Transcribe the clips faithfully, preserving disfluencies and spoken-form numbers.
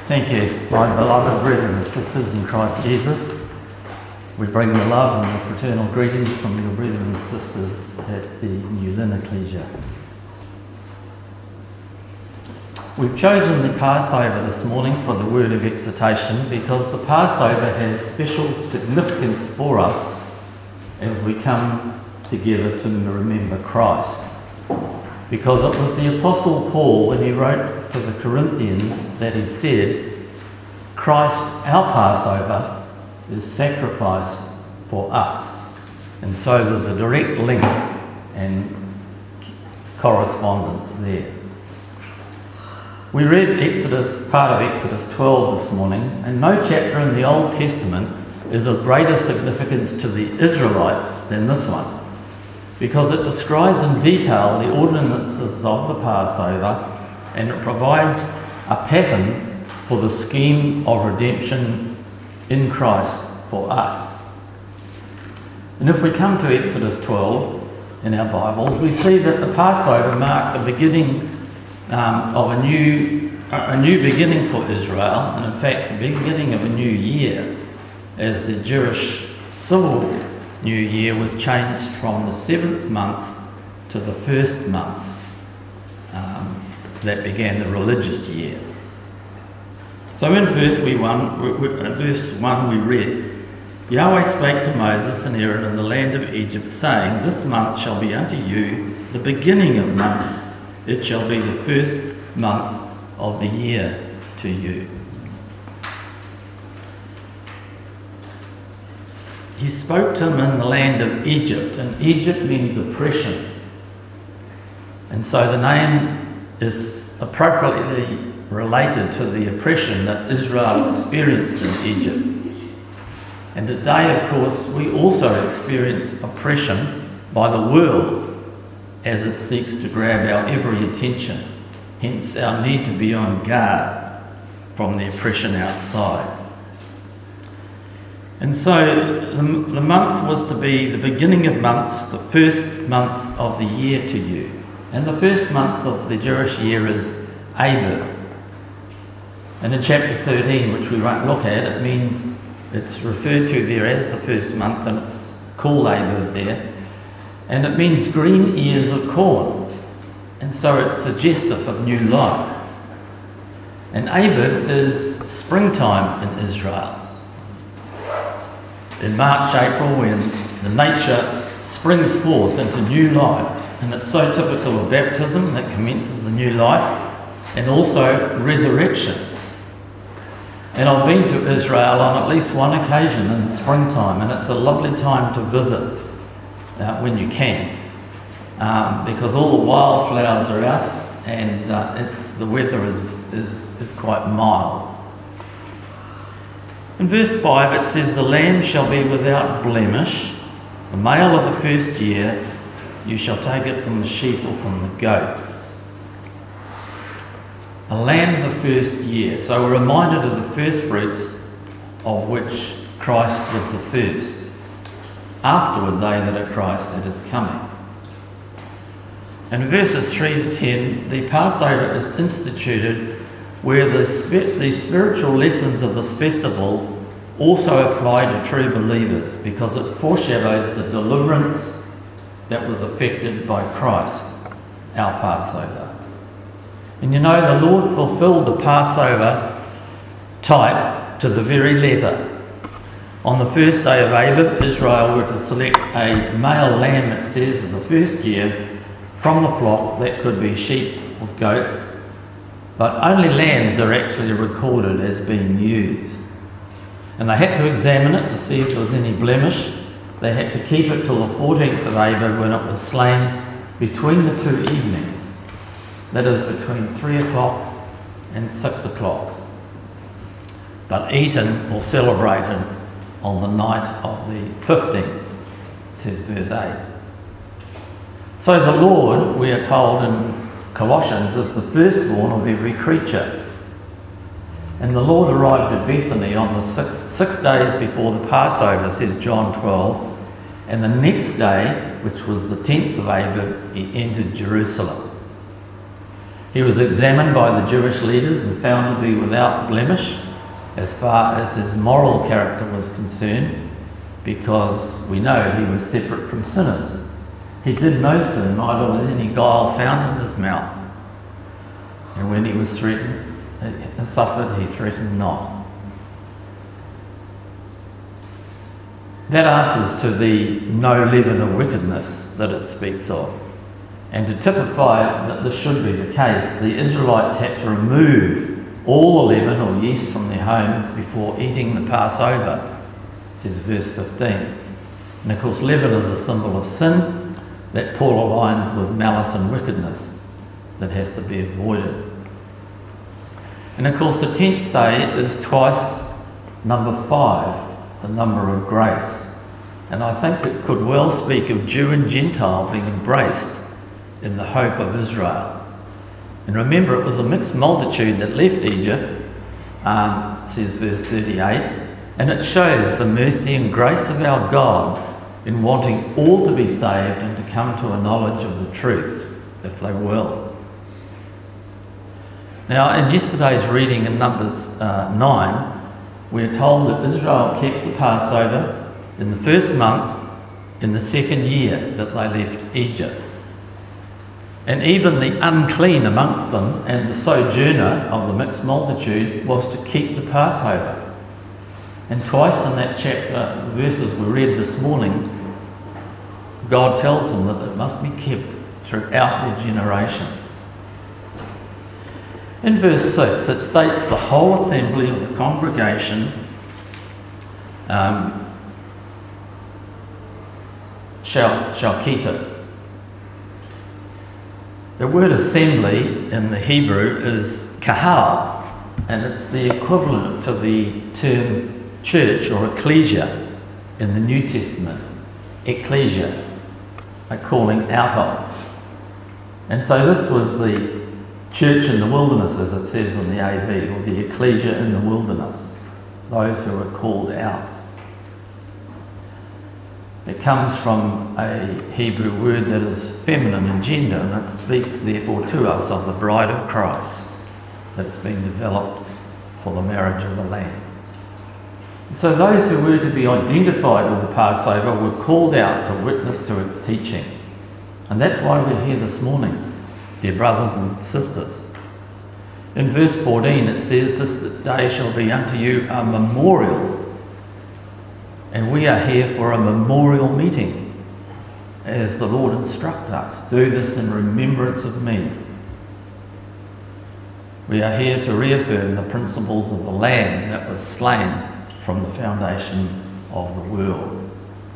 Thank you, my beloved brethren and sisters in Christ Jesus. We bring the love and the fraternal greetings from your brethren and sisters at the New Lynn Ecclesia. We've chosen the Passover this morning for the word of exhortation because the Passover has special significance for us as we come together to remember Christ. Because it was the Apostle Paul, when he wrote to the Corinthians, that he said, Christ, our Passover, is sacrificed for us. And so there's a direct link and correspondence there. We read Exodus, part of Exodus twelve this morning, and no chapter in the Old Testament is of greater significance to the Israelites than this one, because it describes in detail the ordinances of the Passover, and it provides a pattern for the scheme of redemption in Christ for us. And if we come to Exodus twelve in our Bibles, we see that the Passover marked the beginning um, of a new, a new beginning for Israel, and in fact the beginning of a new year, as the Jewish civil New Year was changed from the seventh month to the first month. Um, that began the religious year. So in verse we one, verse one we read, Yahweh spake to Moses and Aaron in the land of Egypt, saying, This month shall be unto you the beginning of months. It shall be the first month of the year to you. He spoke to him in the land of Egypt, and Egypt means oppression. And so the name is appropriately related to the oppression that Israel experienced in Egypt. And today, of course, we also experience oppression by the world as it seeks to grab our every attention. Hence our need to be on guard from the oppression outside. And so the, the month was to be the beginning of months, the first month of the year to you. And the first month of the Jewish year is Abib. And in chapter thirteen, which we won't look at, it means it's referred to there as the first month, and it's called Abib there. And it means green ears of corn. And so it's suggestive of new life. And Abib is springtime in Israel. In March, April, when the nature springs forth into new life, and it's so typical of baptism that commences a new life, and also resurrection. And I've been to Israel on at least one occasion in springtime, and it's a lovely time to visit uh, when you can, um, because all the wildflowers are out, and uh, it's, the weather is, is, is quite mild. In verse five it says, The lamb shall be without blemish, the male of the first year, you shall take it from the sheep or from the goats. A lamb the first year. So we're reminded of the first fruits, of which Christ was the first. Afterward they that are Christ at his coming. And in verses three to ten, the Passover is instituted where the, sp- the spiritual lessons of this festival also apply to true believers, because it foreshadows the deliverance that was effected by Christ, our Passover. And you know, the Lord fulfilled the Passover type to the very letter. On the first day of Abib, Israel were to select a male lamb, it says, of the first year from the flock. That could be sheep or goats. But only lambs are actually recorded as being used. And they had to examine it to see if there was any blemish. They had to keep it till the fourteenth of Abib, when it was slain between the two evenings. That is, between three o'clock and six o'clock. But eaten or celebrated on the night of the fifteenth, says verse eight. So the Lord, we are told in Colossians, is the firstborn of every creature. And the Lord arrived at Bethany on the six, six days before the Passover, says John twelve, and the next day, which was the tenth of Abib, he entered Jerusalem. He was examined by the Jewish leaders and found to be without blemish as far as his moral character was concerned, because we know he was separate from sinners. He did no sin, neither was any guile found in his mouth. And when he was threatened and suffered, he threatened not. That answers to the no leaven of wickedness that it speaks of. And to typify that this should be the case, the Israelites had to remove all the leaven or yeast from their homes before eating the Passover, says verse fifteen. And of course, leaven is a symbol of sin that Paul aligns with malice and wickedness that has to be avoided. And of course, the tenth day is twice number five, the number of grace. And I think it could well speak of Jew and Gentile being embraced in the hope of Israel. And remember, it was a mixed multitude that left Egypt, um, says verse thirty-eight, and it shows the mercy and grace of our God in wanting all to be saved and to come to a knowledge of the truth, if they will. Now, in yesterday's reading in Numbers uh, nine, we're told that Israel kept the Passover in the first month in the second year that they left Egypt. And even the unclean amongst them and the sojourner of the mixed multitude was to keep the Passover. And twice in that chapter, the verses we read this morning, God tells them that it must be kept throughout their generations. In verse six, it states the whole assembly of the congregation um, shall, shall keep it. The word assembly in the Hebrew is kahal, and it's the equivalent to the term church or ecclesia in the New Testament. Ecclesia, a calling out of. And so this was the church in the wilderness, as it says in the A V, or the ecclesia in the wilderness, those who are called out. It comes from a Hebrew word that is feminine in gender, and it speaks therefore to us of the bride of Christ that's been developed for the marriage of the Lamb. So those who were to be identified with the Passover were called out to witness to its teaching. And that's why we're here this morning, dear brothers and sisters. In verse fourteen it says, "This day shall be unto you a memorial." And we are here for a memorial meeting, as the Lord instructed us. Do this in remembrance of me. We are here to reaffirm the principles of the Lamb that was slain from the foundation of the world.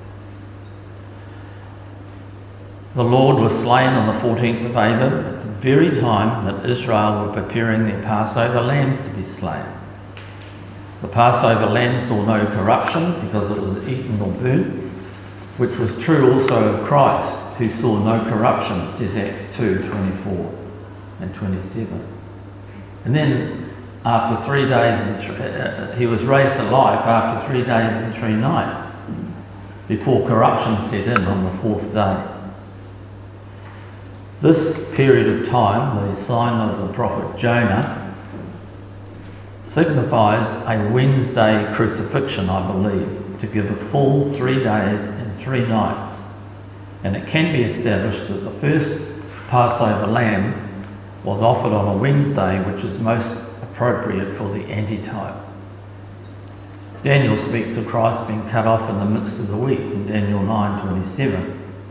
The Lord was slain on the fourteenth of Abib, at the very time that Israel were preparing their Passover lambs to be slain. The Passover lamb saw no corruption because it was eaten or burnt, which was true also of Christ, who saw no corruption, says Acts two, twenty-four and twenty-seven. And then after three days, and th- uh, he was raised to life after three days and three nights, before corruption set in on the fourth day. This period of time, the sign of the prophet Jonah, signifies a Wednesday crucifixion, I believe, to give a full three days and three nights. And it can be established that the first Passover lamb was offered on a Wednesday, which is most appropriate for the antitype. Daniel speaks of Christ being cut off in the midst of the week in Daniel nine twenty-seven.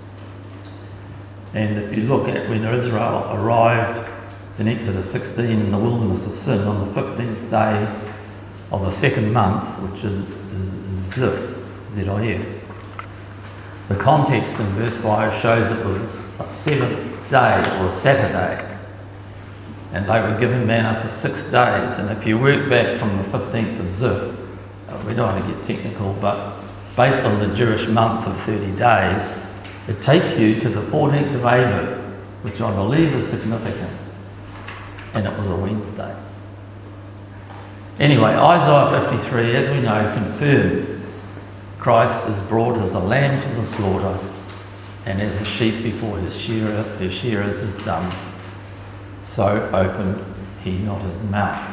And if you look at when Israel arrived in Exodus sixteen in the wilderness of Sin on the fifteenth day of the second month, which is, is Zif, Z I F. The context in verse five shows it was a seventh day or a Saturday, and they were given manna for six days. And if you work back from the fifteenth of Zif, uh, we don't want to get technical, but based on the Jewish month of thirty days, it takes you to the fourteenth of Abib, which I believe is significant. And it was a Wednesday. Anyway, Isaiah fifty-three, as we know, confirms Christ is brought as a lamb to the slaughter and as a sheep before his shearer, his shearers is dumb. so opened he not his mouth.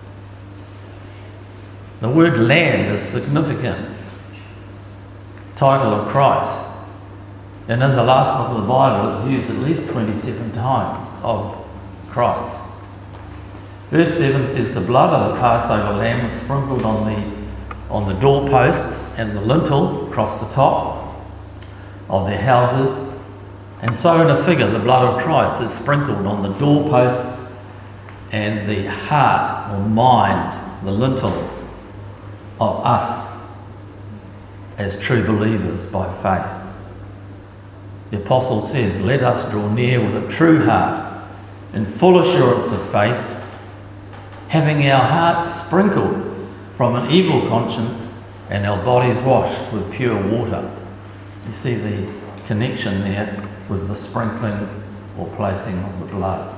The word Lamb is significant title of Christ, and in the last book of the Bible it's used at least twenty-seven times of Christ. Verse seven says, the blood of the Passover lamb was sprinkled on the on the doorposts and the lintel across the top of their houses. And so in a figure, the blood of Christ is sprinkled on the doorposts and the heart or mind, the lintel of us as true believers by faith. The apostle says, let us draw near with a true heart in full assurance of faith, having our hearts sprinkled from an evil conscience and our bodies washed with pure water. You see the connection there with the sprinkling or placing of the blood.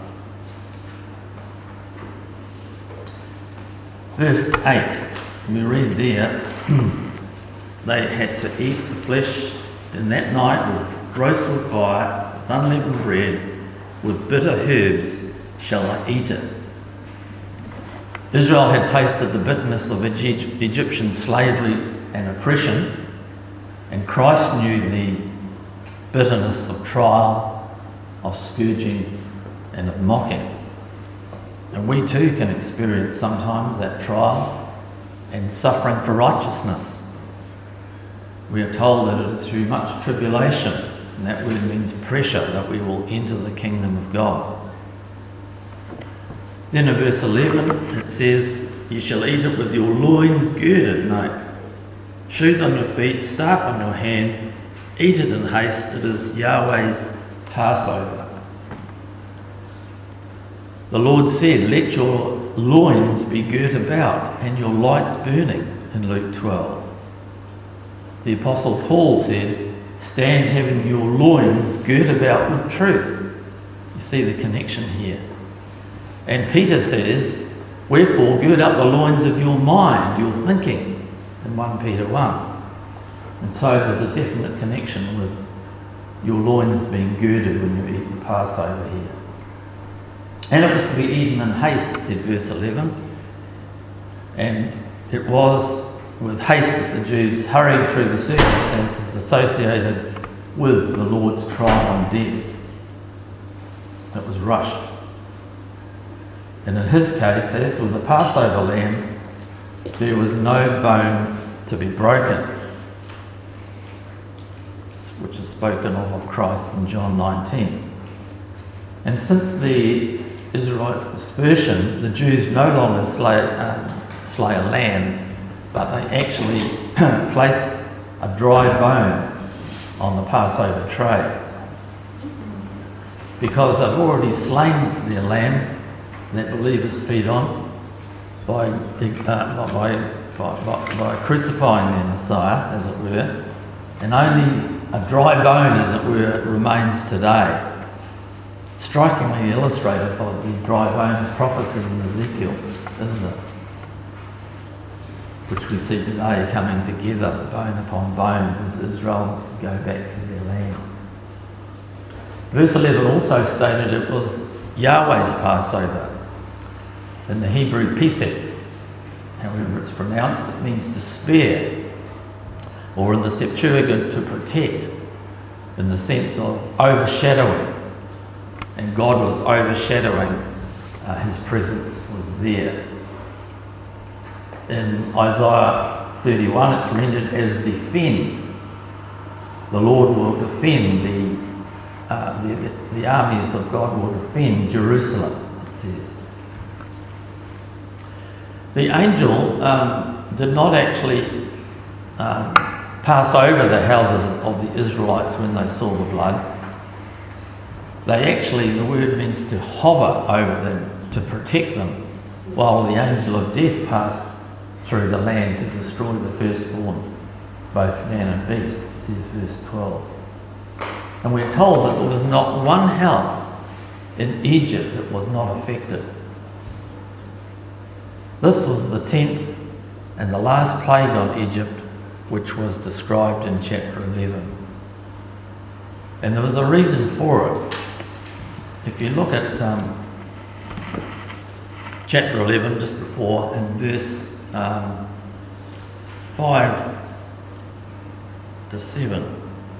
Verse eight, we read there, they had to eat the flesh in that night with roast with fire, with unleavened bread, with bitter herbs shall they eat it. Israel had tasted the bitterness of Egy- Egyptian slavery and oppression, and Christ knew the bitterness of trial, of scourging, and of mocking. And we too can experience sometimes that trial and suffering for righteousness. We are told that it is through much tribulation, and that word means pressure, that we will enter the kingdom of God. Then in verse eleven it says, you shall eat it with your loins girded, no, shoes on your feet, staff in your hand, eat it in haste, it is Yahweh's Passover. The Lord said, let your loins be girt about and your lights burning, in Luke twelve. The Apostle Paul said, stand having your loins girt about with truth. You see the connection here. And Peter says, wherefore gird up the loins of your mind, your thinking, in First Peter one. And so there's a definite connection with your loins being girded when you eat the Passover here. And it was to be eaten in haste, said verse eleven. And it was with haste that the Jews hurried through the circumstances associated with the Lord's trial and death. It was rushed. And in his case, as with the Passover lamb, there was no bone to be broken, which is spoken of of Christ in John nineteen. And since the Israelites' dispersion, the Jews no longer slay, um, slay a lamb, but they actually place a dry bone on the Passover tray. Because they've already slain their lamb that believers feed on by, uh, by, by, by, by crucifying their Messiah, as it were, and only a dry bone, as it were, remains today. Strikingly illustrative of the dry bones prophecy in Ezekiel, isn't it? Which we see today coming together, bone upon bone, as Israel go back to their land. Verse eleven also stated it was Yahweh's Passover. In the Hebrew Pesach, however it's pronounced, it means to spare, or in the Septuagint to protect, in the sense of overshadowing. And God was overshadowing, uh, his presence was there. In Isaiah thirty-one it's rendered as defend. The Lord will defend, the, uh, the, the armies of God will defend Jerusalem, it says. The angel um, did not actually um, pass over the houses of the Israelites when they saw the blood. They actually, the word means to hover over them, to protect them, while the angel of death passed through the land to destroy the firstborn, both man and beast, says verse twelve. And we're told that there was not one house in Egypt that was not affected. This was the tenth and the last plague on Egypt, which was described in chapter eleven. And there was a reason for it. If you look at um, chapter eleven, just before, in verse um, five to seven.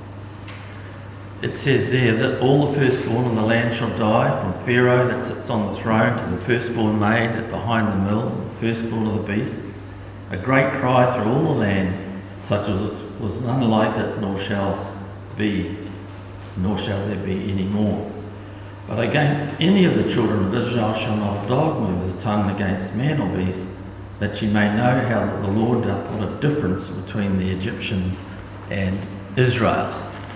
It says there that all the firstborn in the land shall die, from Pharaoh that sits on the throne to the firstborn maid that behind the mill, the firstborn of the beasts. A great cry through all the land, such as was none like it, nor shall be, nor shall there be any more. But against any of the children of Israel shall not a dog move his tongue against man or beast, that ye may know how that the Lord doth put a difference between the Egyptians and Israel.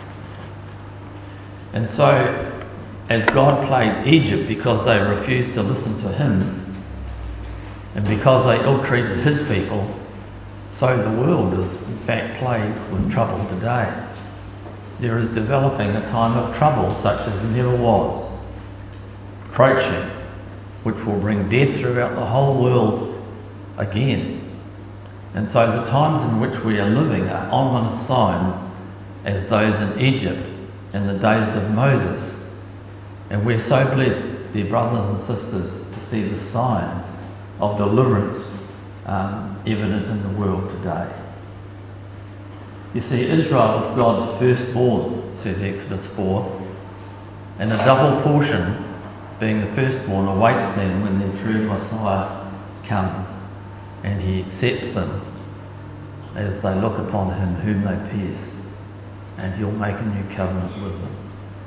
And so, as God plagued Egypt because they refused to listen to him, and because they ill-treated his people, so the world is in fact plagued with trouble today. There is developing a time of trouble such as never was, approaching, which will bring death throughout the whole world again. And so the times in which we are living are ominous signs as those in Egypt in the days of Moses. And we're so blessed, dear brothers and sisters, to see the signs of deliverance um, evident in the world today. You see, Israel is God's firstborn, says Exodus four, and a double portion, being the firstborn, awaits them when their true Messiah comes and he accepts them as they look upon him whom they pierced, and he'll make a new covenant with them.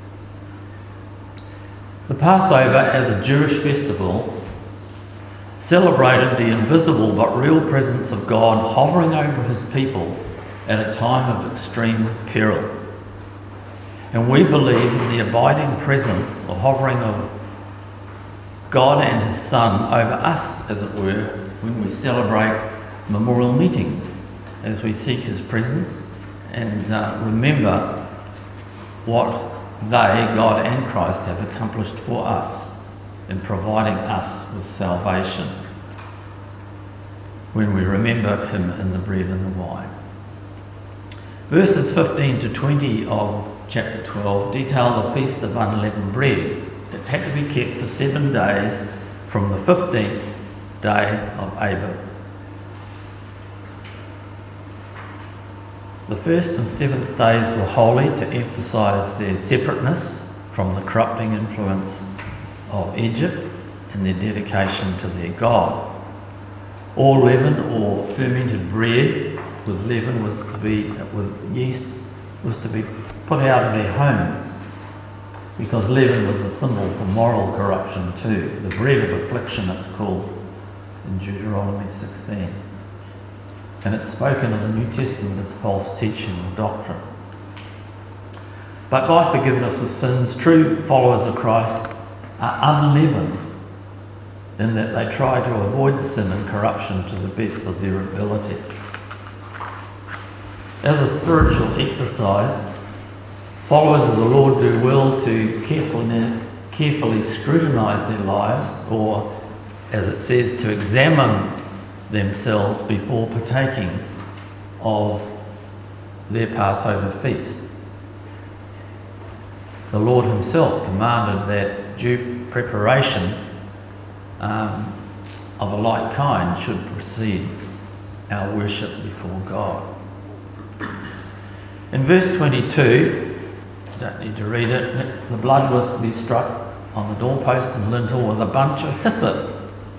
The Passover, as a Jewish festival, celebrated the invisible but real presence of God hovering over his people at a time of extreme peril. And we believe in the abiding presence or hovering of God and his Son over us, as it were, when we celebrate memorial meetings, as we seek his presence and uh, remember what they, God and Christ, have accomplished for us in providing us with salvation, when we remember him in the bread and the wine. Verses fifteen to twenty of chapter twelve detail the Feast of Unleavened Bread. It had to be kept for seven days from the fifteenth day of Abib. The first and seventh days were holy to emphasise their separateness from the corrupting influence of Egypt and their dedication to their God. All leaven or fermented bread with leaven was to be, with yeast, was to be put out of their homes, because leaven was a symbol for moral corruption too. The bread of affliction, it's called in Deuteronomy sixteen. And it's spoken in the New Testament as false teaching or doctrine. But by forgiveness of sins, true followers of Christ are unleavened in that they try to avoid sin and corruption to the best of their ability. As a spiritual exercise, followers of the Lord do well to carefully, carefully scrutinise their lives, or, as it says, to examine themselves before partaking of their Passover feast. The Lord himself commanded that due preparation um, of a like kind should precede our worship before God. In verse twenty-two, you don't need to read it, the blood was to be struck on the doorpost and lintel with a bunch of hyssop,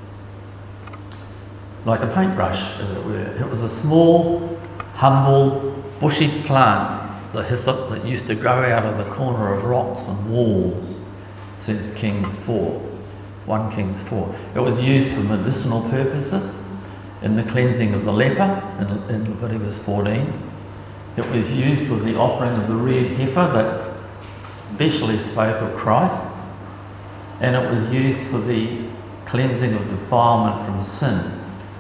like a paintbrush, as it were. It was a small, humble, bushy plant, the hyssop that used to grow out of the corner of rocks and walls, says Kings four, First Kings four. It was used for medicinal purposes in the cleansing of the leper in, in Leviticus fourteen. It was used with the offering of the red heifer that specially spoke of Christ, and it was used for the cleansing of defilement from sin.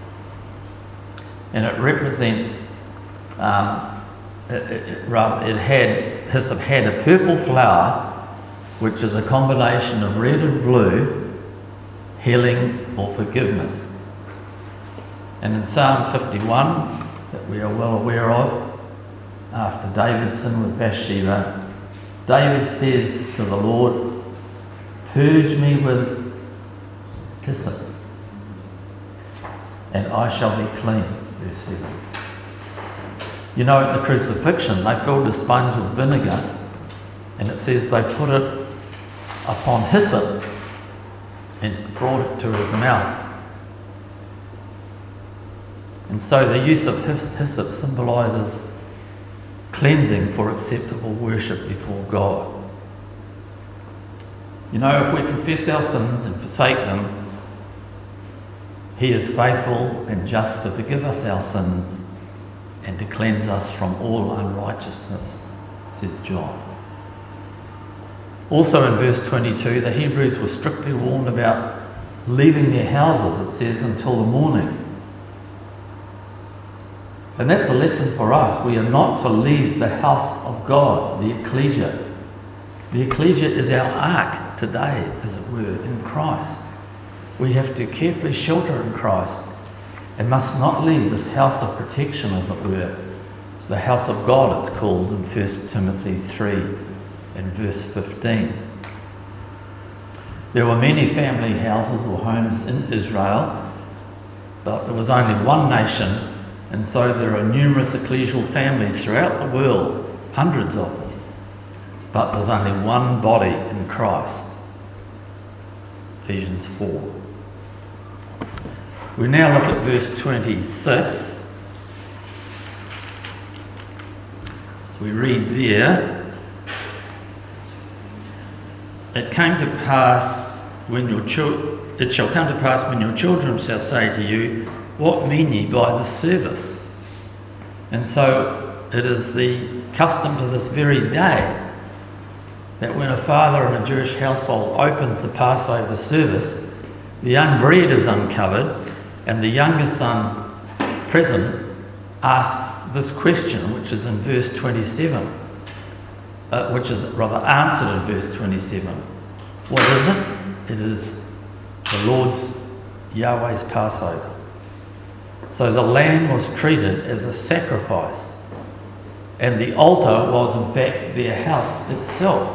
And it represents, um, it, it, it, rather, it had, hyssop had a purple flower, which is a combination of red and blue, healing or forgiveness. And in Psalm fifty-one, that we are well aware of, after David sinned with Bathsheba, David says to the Lord, "Purge me with hyssop, and I shall be clean. Verse seven. You know, at the crucifixion, they filled a sponge with vinegar, and it says they put it upon hyssop and brought it to his mouth. And so the use of hyssop symbolises cleansing for acceptable worship before God. You know, if we confess our sins and forsake them, He is faithful and just to forgive us our sins and to cleanse us from all unrighteousness, says John. Also in verse twenty-two, the Hebrews were strictly warned about leaving their houses, it says, until the morning. And that's a lesson for us. We are not to leave the house of God, the ecclesia. The ecclesia is our ark today, as it were, in Christ. We have to carefully shelter in Christ and must not leave this house of protection, as it were. The house of God, it's called in First Timothy three and verse fifteen. There were many family houses or homes in Israel, but there was only one nation, and so there are numerous ecclesial families throughout the world, hundreds of them. But there's only one body in Christ. Ephesians four. We now look at verse twenty-six. So we read there, It came to pass when your chil- it shall come to pass when your children shall say to you, What mean ye by this service? And so it is the custom to this very day that when a father in a Jewish household opens the Passover service, the young bread is uncovered, and the younger son present asks this question, which is in verse twenty-seven, uh, which is rather answered in verse twenty-seven. What is it? It is the Lord's, Yahweh's Passover. So the lamb was treated as a sacrifice, and the altar was in fact their house itself,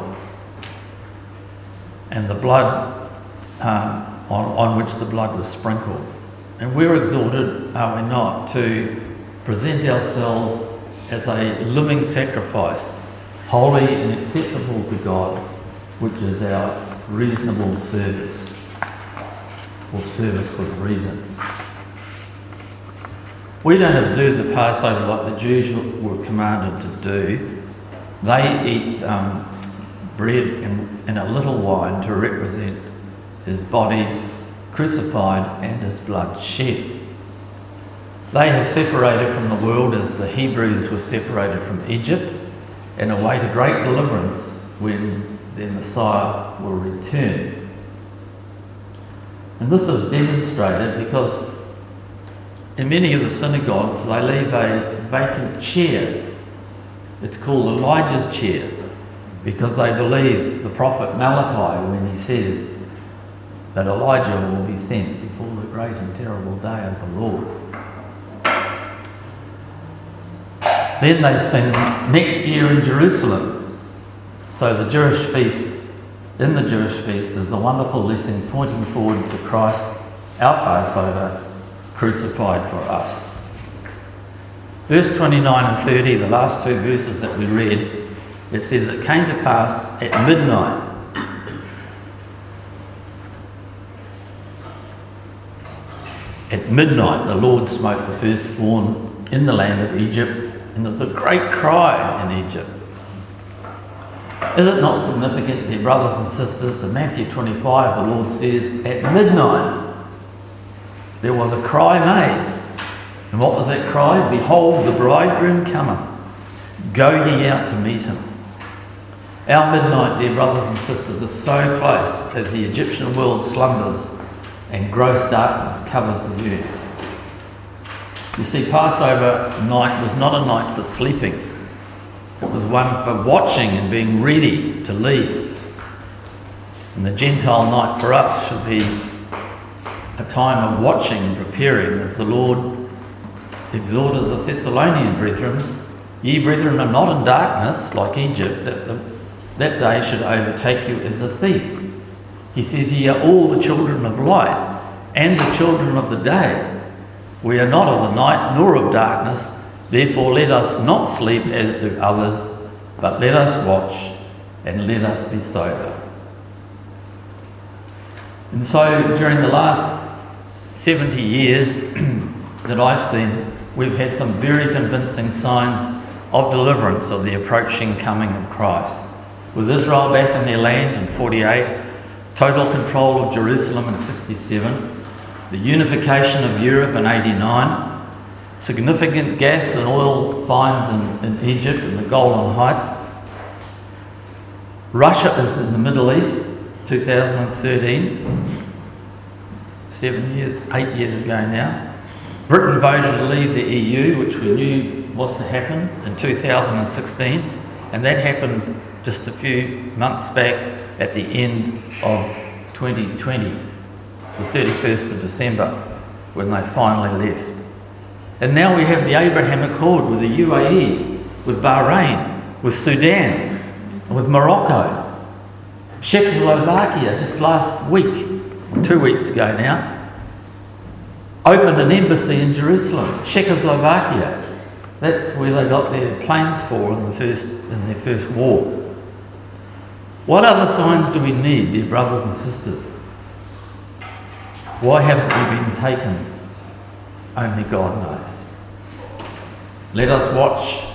and the blood um, on, on which the blood was sprinkled. And we're exhorted, are we not, to present ourselves as a living sacrifice, holy and acceptable to God, which is our reasonable service, or service with reason. We don't observe the Passover like the Jews were commanded to do. They eat um, bread and, and a little wine to represent his body crucified and his blood shed. They have separated from the world as the Hebrews were separated from Egypt and await a great deliverance when their Messiah will return. And this is demonstrated because in many of the synagogues they leave a vacant chair. It's called Elijah's chair because they believe the prophet Malachi when he says that Elijah will be sent before the great and terrible day of the Lord. Then they sing next year in Jerusalem. So the Jewish feast, in the Jewish feast, is a wonderful lesson pointing forward to Christ, our Passover, crucified for us. Verse twenty-nine and thirty, the last two verses that we read, it says, It came to pass at midnight. At midnight, the Lord smote the firstborn in the land of Egypt, and there was a great cry in Egypt. Is it not significant, dear brothers and sisters, in Matthew twenty-five, the Lord says, at midnight, there was a cry made. And what was that cry? Behold, the bridegroom cometh. Go ye out to meet him. Our midnight, dear brothers and sisters, is so close as the Egyptian world slumbers and gross darkness covers the earth. You see, Passover night was not a night for sleeping. It was one for watching and being ready to leave. And the Gentile night for us should be a time of watching and preparing, as the Lord exhorted the Thessalonian brethren, Ye brethren are not in darkness like Egypt, that the, that day should overtake you as a thief. He says, Ye are all the children of light and the children of the day. We are not of the night nor of darkness. Therefore let us not sleep as do others, but let us watch and let us be sober. And so during the last seventy years that I've seen, we've had some very convincing signs of deliverance of the approaching coming of Christ. With Israel back in their land in forty-eight, total control of Jerusalem in sixty-seven, the unification of Europe in eighty-nine, significant gas and oil finds in, in Egypt and the Golan Heights. Russia is in the Middle East, two thousand thirteen, seven years, eight years ago now. Britain voted to leave the E U, which we knew was to happen in two thousand sixteen, and that happened just a few months back at the end of twenty twenty, the thirty-first of December, when they finally left. And now we have the Abraham Accord with the U A E, with Bahrain, with Sudan, and with Morocco. Czechoslovakia, just last week, two weeks ago now, opened an embassy in Jerusalem. Czechoslovakia, that's where they got their planes for in, the first, in their first war. What other signs do we need, dear brothers and sisters? Why haven't we been taken? Only God knows. Let us watch.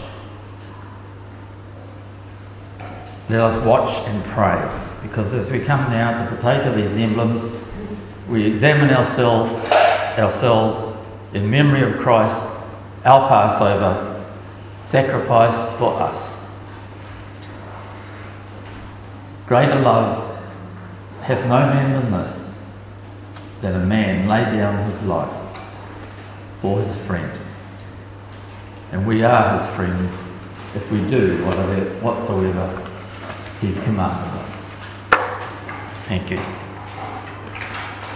Let us watch and pray, because as we come now to partake of these emblems, we examine ourselves, ourselves in memory of Christ, our Passover, sacrificed for us. Greater love hath no man than this, that a man lay down his life for his friends. And we are his friends if we do whatever, whatsoever he's commanded us. Thank you.